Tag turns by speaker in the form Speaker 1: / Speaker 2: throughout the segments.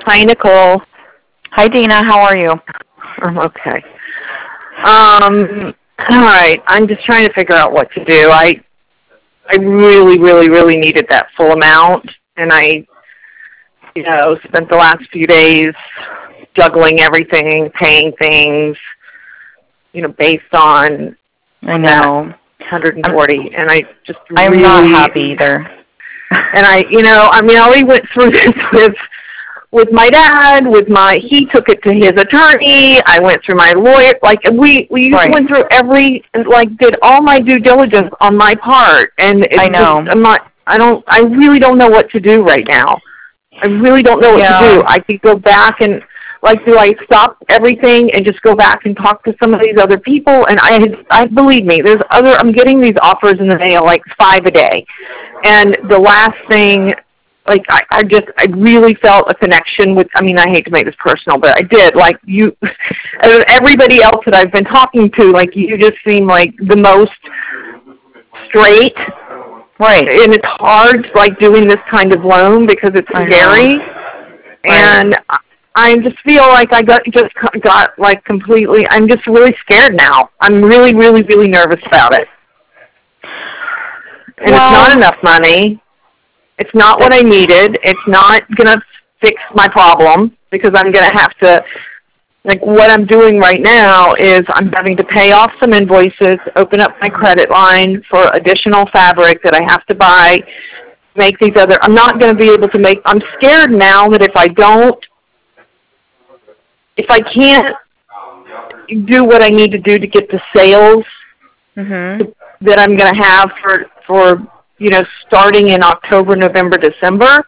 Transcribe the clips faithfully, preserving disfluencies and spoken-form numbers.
Speaker 1: Hi, Nicole.
Speaker 2: Hi, Dana. How are you?
Speaker 1: I'm okay. Um, all right. I'm just trying to figure out what to do. I I really, really, really needed that full amount, and I, you know, spent the last few days juggling everything, paying things, you know, based on,
Speaker 2: I
Speaker 1: on
Speaker 2: know.
Speaker 1: that one hundred forty, I'm, and I just
Speaker 2: I'm
Speaker 1: really...
Speaker 2: not happy either.
Speaker 1: And I, you know, I mean, I already went through this with... with my dad, with my, he took it to his attorney, I went through my lawyer, like, we, we
Speaker 2: right.
Speaker 1: went through every, like, did all my due diligence on my part, and it's
Speaker 2: I know.
Speaker 1: just, I'm not, I don't, I really don't know what to do right now. I really don't know what
Speaker 2: yeah.
Speaker 1: to do. I could go back and, like, do I stop everything and just go back and talk to some of these other people? And I, had, I believe me, there's other, I'm getting these offers in the mail, like, five a day. And the last thing, like, I, I just, I really felt a connection with, I mean, I hate to make this personal, but I did. Like, you, everybody else that I've been talking to, like, you just seem like the most straight.
Speaker 2: Right.
Speaker 1: And it's hard, like, doing this kind of loan because it's
Speaker 2: I
Speaker 1: scary.
Speaker 2: Right.
Speaker 1: And I, I just feel like I got, just got, like, completely, I'm just really scared now. I'm really, really, really nervous about it. And well, it's not enough money. It's not what I needed. It's not going to fix my problem because I'm going to have to, like, what I'm doing right now is I'm having to pay off some invoices, open up my credit line for additional fabric that I have to buy, make these other, I'm not going to be able to make, I'm scared now that if I don't, if I can't do what I need to do to get the sales
Speaker 2: mm-hmm.
Speaker 1: that I'm going to have for, for, you know, starting in October, November, December,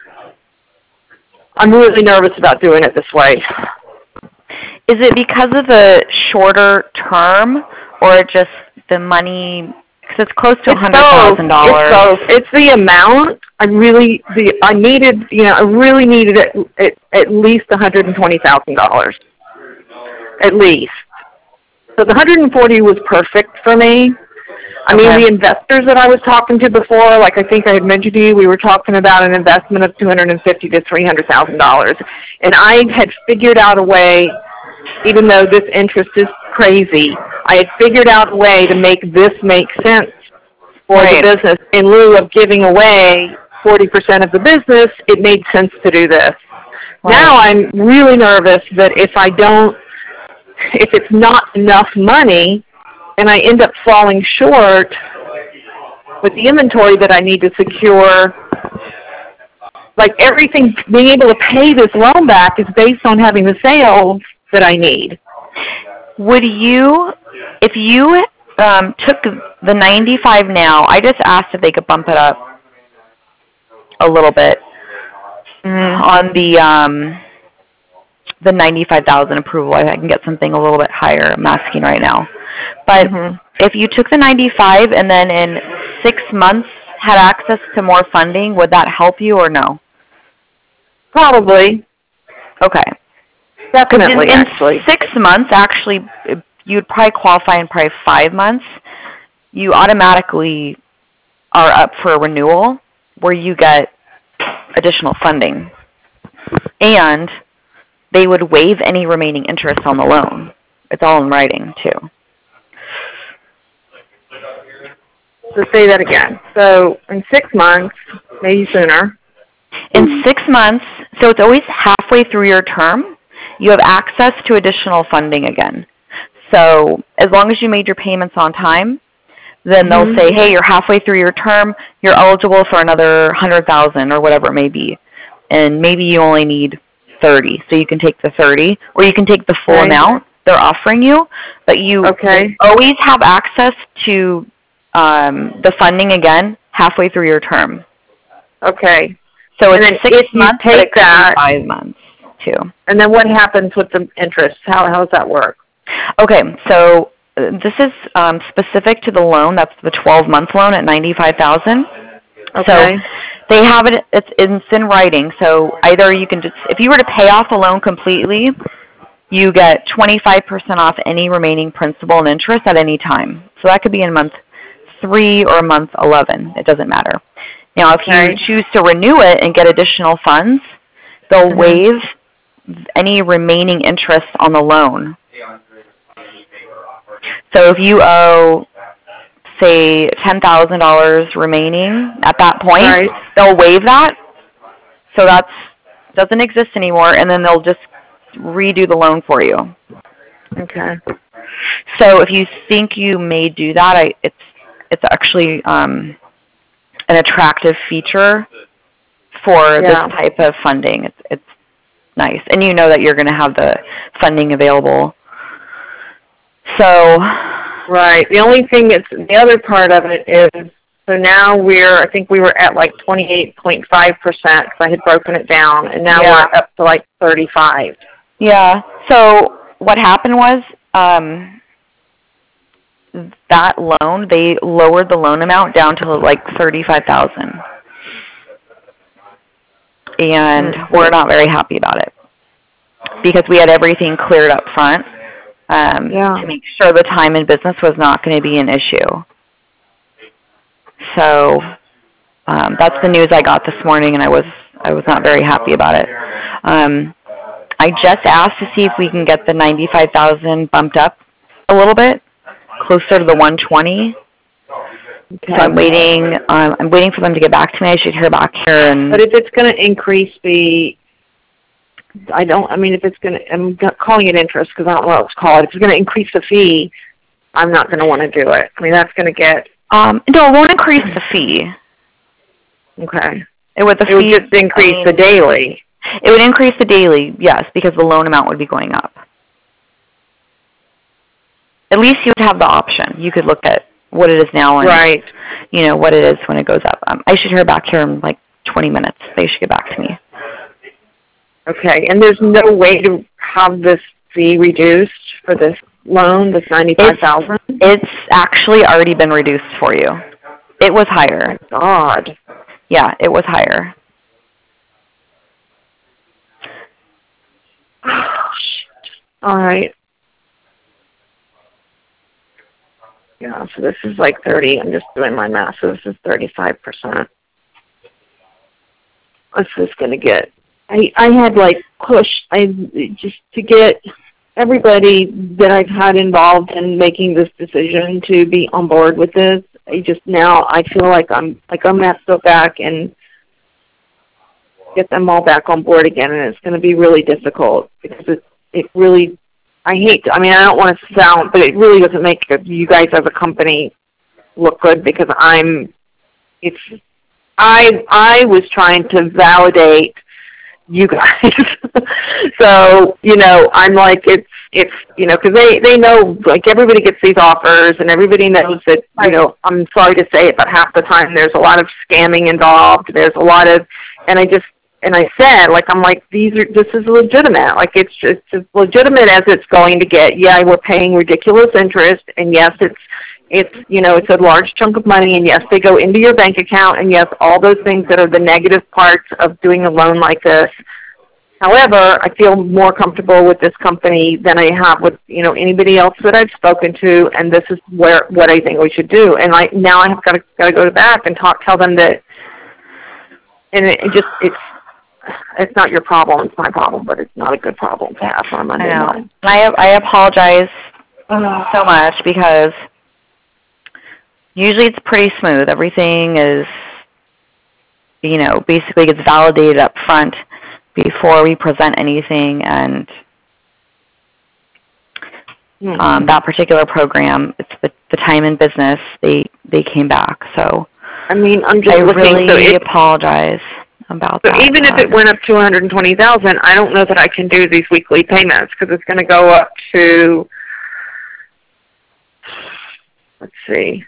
Speaker 1: I'm really nervous about doing it this way.
Speaker 2: Is it because of the shorter term or just the money? Because it's close to one hundred thousand dollars.
Speaker 1: It's both. It's the amount. I really, the I needed, you know, I really needed it at, at least one hundred twenty thousand dollars. At least. So the one hundred forty was perfect for me. I mean, okay. The investors that I was talking to before, like I think I had mentioned to you, we were talking about an investment of two hundred fifty thousand to three hundred thousand dollars. And I had figured out a way, even though this interest is crazy, I had figured out a way to make this make sense for right. the business. In lieu of giving away forty percent of the business, it made sense to do this. Right. Now I'm really nervous that if I don't, if it's not enough money, and I end up falling short with the inventory that I need to secure, like everything, being able to pay this loan back is based on having the sales that I need.
Speaker 2: Would you, if you um, took the ninety-five now, I just asked if they could bump it up a little bit mm, on the um, the ninety-five thousand approval. I can get something a little bit higher. I'm asking right now. But mm-hmm. if you took the ninety-five and then in six months had access to more funding, would that help you or no?
Speaker 1: Probably.
Speaker 2: Okay.
Speaker 1: Definitely,
Speaker 2: in, in
Speaker 1: actually.
Speaker 2: six months, actually, you'd probably qualify in probably five months. You automatically are up for a renewal where you get additional funding. And they would waive any remaining interest on the loan. It's all in writing, too.
Speaker 1: So say that again. So in six months, maybe sooner.
Speaker 2: In six months, so it's always halfway through your term, you have access to additional funding again. So as long as you made your payments on time, then mm-hmm. they'll say, hey, you're halfway through your term, you're eligible for another one hundred thousand dollars or whatever it may be. And maybe you only need thirty, so you can take the thirty, or you can take the full
Speaker 1: okay.
Speaker 2: amount they're offering you, but you
Speaker 1: okay.
Speaker 2: always have access to um, the funding again halfway through your term.
Speaker 1: Okay.
Speaker 2: So it's
Speaker 1: and then
Speaker 2: six
Speaker 1: if
Speaker 2: months,
Speaker 1: you take
Speaker 2: but it
Speaker 1: that,
Speaker 2: five months too.
Speaker 1: And then what happens with the interest? How how does that work?
Speaker 2: Okay, so uh, this is um, specific to the loan. That's the twelve-month loan at ninety-five thousand dollars.
Speaker 1: Okay.
Speaker 2: So they have it. It's, it's in writing. So either you can just, if you were to pay off the loan completely, you get twenty-five percent off any remaining principal and interest at any time. So that could be in month three or month eleven. It doesn't matter. Now, if
Speaker 1: okay.
Speaker 2: you choose to renew it and get additional funds, they'll
Speaker 1: Mhm.
Speaker 2: waive any remaining interest on the loan. So if you owe, say, ten thousand dollars remaining at that point,
Speaker 1: Right.
Speaker 2: they'll waive that. So that doesn't exist anymore, and then they'll just redo the loan for you.
Speaker 1: Okay.
Speaker 2: So if you think you may do that, I, it's it's actually um, an attractive feature for this
Speaker 1: Yeah.
Speaker 2: type of funding. It's it's nice, and you know that you're going to have the funding available. So,
Speaker 1: Right. The only thing that's the other part of it is, so now we're, I think we were at like twenty-eight point five percent because I had broken it down, and now
Speaker 2: Yeah.
Speaker 1: we're up to like thirty-five.
Speaker 2: yeah. So what happened was um, that loan, they lowered the loan amount down to like thirty-five thousand dollars. And
Speaker 1: Mm.
Speaker 2: we're not very happy about it because we had everything cleared up front um,
Speaker 1: Yeah.
Speaker 2: to make sure the time in business was not going to be an issue. So um, that's the news I got this morning, and I was I was not very happy about it. Um, I just asked to see if we can get the ninety-five thousand bumped up a little bit, closer to the one twenty.
Speaker 1: Okay.
Speaker 2: So I'm waiting. Um, I'm waiting for them to get back to me. I should hear back here. And
Speaker 1: But if it's going to increase the, I don't, I mean, if it's going to, I'm not calling it interest because I don't know what it's called. If it's going to increase the fee, I'm not going to want to do it. I mean, that's going to get,
Speaker 2: um, no, it won't increase the fee.
Speaker 1: okay.
Speaker 2: It would the
Speaker 1: It would
Speaker 2: fee.
Speaker 1: just increase
Speaker 2: I mean,
Speaker 1: the daily.
Speaker 2: It would increase the daily, yes, because the loan amount would be going up. At least you would have the option. You could look at what it is now and,
Speaker 1: Right.
Speaker 2: you know, what it is when it goes up. Um, I should hear back here in like twenty minutes. They should get back to me.
Speaker 1: Okay. And there's no way to have this fee reduced for this loan, this ninety-five thousand dollars?
Speaker 2: It's actually already been reduced for you. It was higher.
Speaker 1: Oh, God.
Speaker 2: Yeah, it was higher.
Speaker 1: All right. Yeah, so this is like thirty. I'm just doing my math. So this is thirty-five percent. This is going to get, I, I had like push, I just to get everybody that I've had involved in making this decision to be on board with this. I just now, I feel like I'm, like I'm going to have to go back and get them all back on board again, and it's going to be really difficult because it, it really, I hate to, I mean, I don't want to sound, but it really doesn't make you guys as a company look good because I'm, it's, I, I was trying to validate you guys. So, you know, I'm like, it's, it's, you know, because they, they know, like, everybody gets these offers, and everybody knows that, you know, I'm sorry to say it, but half the time there's a lot of scamming involved. There's a lot of, and I just, and I said, like, I'm like, these are, this is legitimate. Like, it's just as legitimate as it's going to get. Yeah, we're paying ridiculous interest, and yes, it's, it's, you know, it's a large chunk of money, and yes, they go into your bank account, and yes, all those things that are the negative parts of doing a loan like this. However, I feel more comfortable with this company than I have with, you know, anybody else that I've spoken to, and this is where what I think we should do. And I now I have got to got to go back and talk, tell them that, and it, it just it's it's not your problem, it's my problem, but it's not a good problem to have on Monday morning.
Speaker 2: I I apologize so much because usually it's pretty smooth. Everything is, you know, basically gets validated up front before we present anything, and
Speaker 1: Mm-hmm.
Speaker 2: um, that particular program, it's the, the time in business, they they came back. So
Speaker 1: I mean, I'm just
Speaker 2: I
Speaker 1: looking,
Speaker 2: really
Speaker 1: so it,
Speaker 2: apologize about
Speaker 1: so
Speaker 2: that.
Speaker 1: even if it went up to one hundred twenty thousand dollars, I don't know that I can do these weekly payments because it's going to go up to, let's see.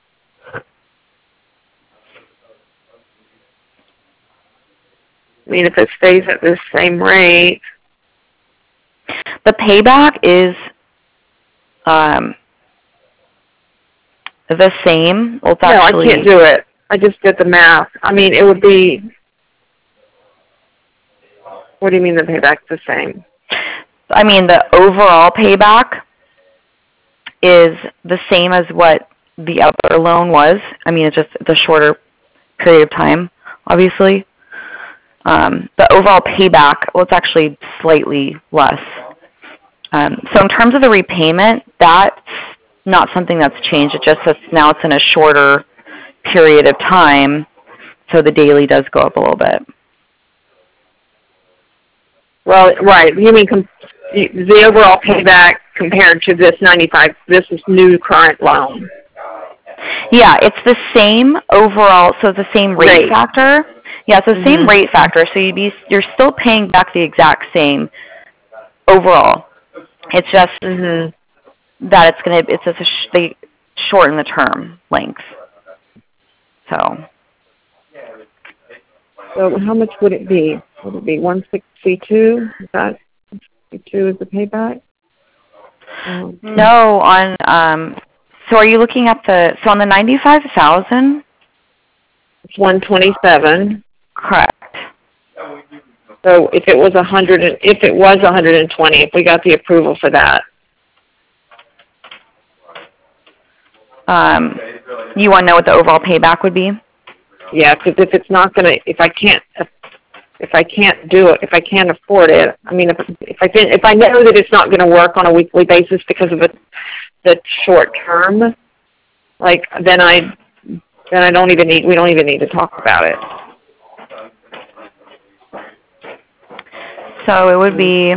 Speaker 1: I mean, if it stays at the same rate.
Speaker 2: The payback is um, the same. Well, it's
Speaker 1: No,
Speaker 2: actually,
Speaker 1: I can't do it. I just did the math. I mean, it would be, what do you mean the payback's the same?
Speaker 2: I mean, the overall payback is the same as what the other loan was. I mean, it's just it's a shorter period of time, obviously. Um, the overall payback, well, it's actually slightly less. Um, so in terms of the repayment, that's not something that's changed. It just says now it's in a shorter period of time, so the daily does go up a little bit.
Speaker 1: Well, right. You mean com- the overall payback compared to this ninety-five, this is new current loan?
Speaker 2: Yeah, it's the same overall, so it's the same rate, rate. factor. Yeah, it's the mm-hmm. same rate factor, so you'd be, you're still paying back the exact same overall. It's just mm-hmm. that it's going to, it's just a sh- they shorten the term length. So.
Speaker 1: So how much would it be? Would it be one sixty-two? Is that one sixty-two is the payback? Um,
Speaker 2: no, on, um, so are you looking at the, so on the ninety-five thousand?
Speaker 1: It's one twenty-seven.
Speaker 2: Correct.
Speaker 1: So if it was a hundred, if it was one hundred twenty, if we got the approval for that.
Speaker 2: Um, you want to know what the overall payback would be?
Speaker 1: Yeah, because if it's not going to, if I can't, if I can't do it, if I can't afford it, I mean, if if I can, if I know that it's not going to work on a weekly basis because of the the short term, like then I then I don't even need, we don't even need to talk about it.
Speaker 2: So it would be,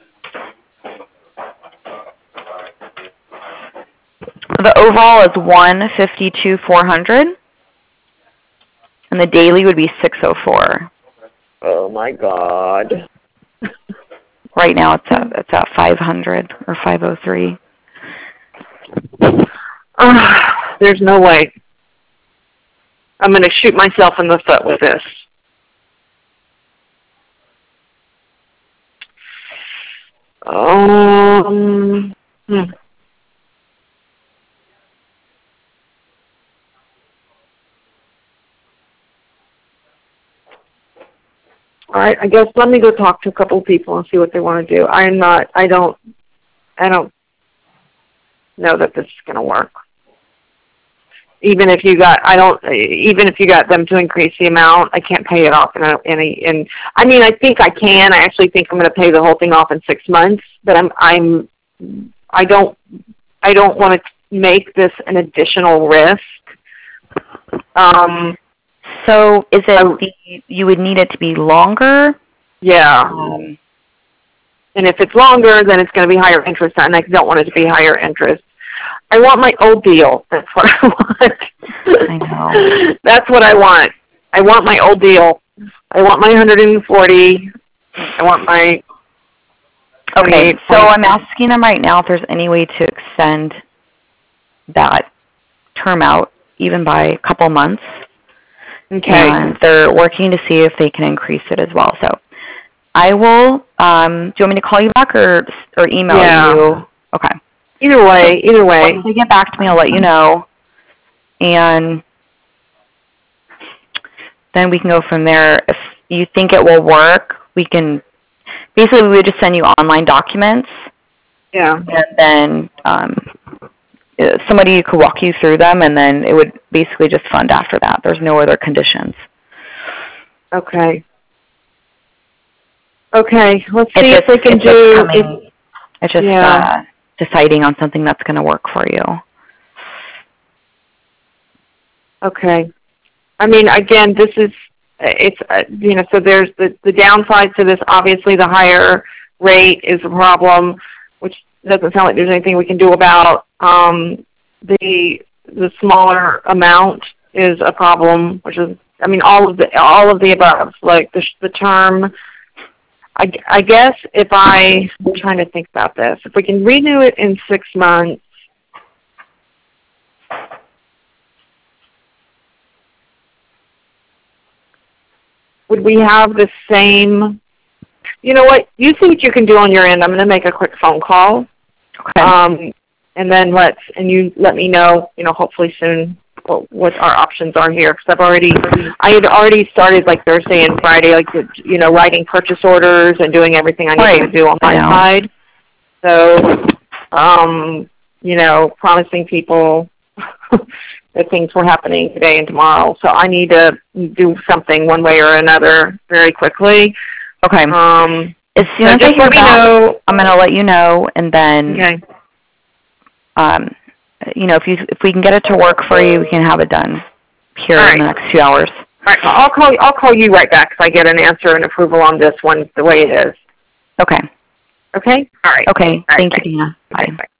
Speaker 2: the overall is one fifty-two four hundred, and the daily would be six oh four.
Speaker 1: Oh my God!
Speaker 2: Right now it's at it's at five hundred or five oh three.
Speaker 1: Uh, there's no way. I'm going to shoot myself in the foot with this. Um. Hmm. All right. I guess let me go talk to a couple of people and see what they want to do. I'm not. I don't. I don't know that this is going to work. Even if you got, I don't. Even if you got them to increase the amount, I can't pay it off in a, in a, in. I mean, I think I can. I actually think I'm going to pay the whole thing off in six months. But I'm. I'm. I don't. I don't want to make this an additional risk. Um.
Speaker 2: So is it I, the, you would need it to be longer?
Speaker 1: Yeah.
Speaker 2: Um,
Speaker 1: and if it's longer, then it's going to be higher interest, and I don't want it to be higher interest. I want my old deal. That's what I want.
Speaker 2: I know.
Speaker 1: That's what I want. I want my old deal. I want my one hundred forty. I want my...
Speaker 2: Okay, so I'm asking them right now if there's any way to extend that term out, even by a couple months.
Speaker 1: Okay.
Speaker 2: And they're working to see if they can increase it as well. So I will, um, do you want me to call you back or or email
Speaker 1: yeah.
Speaker 2: you? Okay.
Speaker 1: Either way, either way.
Speaker 2: Once they get back to me, I'll let you know. And then we can go from there. If you think it will work, we can, basically we would just send you online documents.
Speaker 1: Yeah.
Speaker 2: And then um, somebody could walk you through them, and then it would basically just fund after that. There's no other conditions.
Speaker 1: Okay. Okay. Let's see
Speaker 2: it's
Speaker 1: if we can do...
Speaker 2: Coming, if, it's just yeah. uh, deciding on something that's going to work for you.
Speaker 1: Okay. I mean, again, this is, it's, uh, you know, so there's the, the downside to this. Obviously, the higher rate is a problem, which doesn't sound like there's anything we can do about. Um, the the smaller amount is a problem, which is, I mean, all of the all of the above, like the the term. I, I guess if I, I'm trying to think about this. If we can renew it in six months, would we have the same, you know what, you see what you can do on your end. I'm going to make a quick phone call.
Speaker 2: Okay.
Speaker 1: Um, and then let's, and you let me know, you know, hopefully soon what, what our options are here. Because I've already, I had already started like Thursday and Friday, like, you know, writing purchase orders and doing everything I need right. to do on my side. So, um, you know, promising people that things were happening today and tomorrow. So I need to do something one way or another very quickly.
Speaker 2: Okay.
Speaker 1: Um,
Speaker 2: as soon
Speaker 1: so
Speaker 2: as
Speaker 1: just
Speaker 2: I hear
Speaker 1: let me
Speaker 2: back,
Speaker 1: know.
Speaker 2: I'm going to let you know, and then,
Speaker 1: Okay.
Speaker 2: um, you know, if you if we can get it to work for you, we can have it done here
Speaker 1: All
Speaker 2: in the
Speaker 1: right.
Speaker 2: next few hours.
Speaker 1: All right. I'll call. I'll call you right back if I get an answer and approval on this one the way it is.
Speaker 2: Okay.
Speaker 1: Okay. All right.
Speaker 2: Okay.
Speaker 1: All right,
Speaker 2: Thank you,
Speaker 1: thanks.
Speaker 2: Dina.
Speaker 1: Okay,
Speaker 2: Bye.
Speaker 1: bye.